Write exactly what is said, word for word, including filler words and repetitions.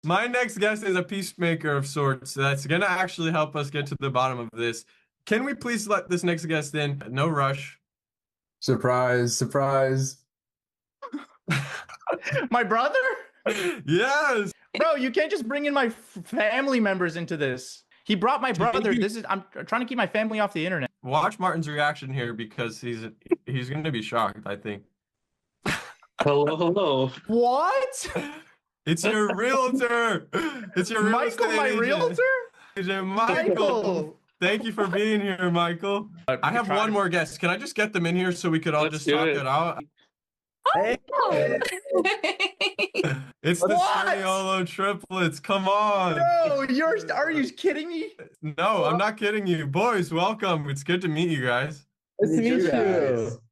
My next guest is a peacemaker of sorts that's gonna actually help us get to the bottom of this. Can we please let this next guest in? No rush. Surprise, surprise. My brother? Yes. Bro, you can't just bring in my f- family members into this. He brought my brother. This is I'm trying to keep my family off the internet. Watch Martin's reaction here because he's he's gonna be shocked, I think. Hello, hello. What? It's your realtor. It's your real Michael, estate my agent. realtor? Agent Michael. Michael. Thank you for being here, Michael. I have one more guest. Can I just get them in here so we could all Let's just do talk it. it out? Hey, It's the What? Steriolo triplets. Come on. Bro, you're are you kidding me? No, I'm not kidding you. Boys, welcome. It's good to meet you guys. nice to meet you.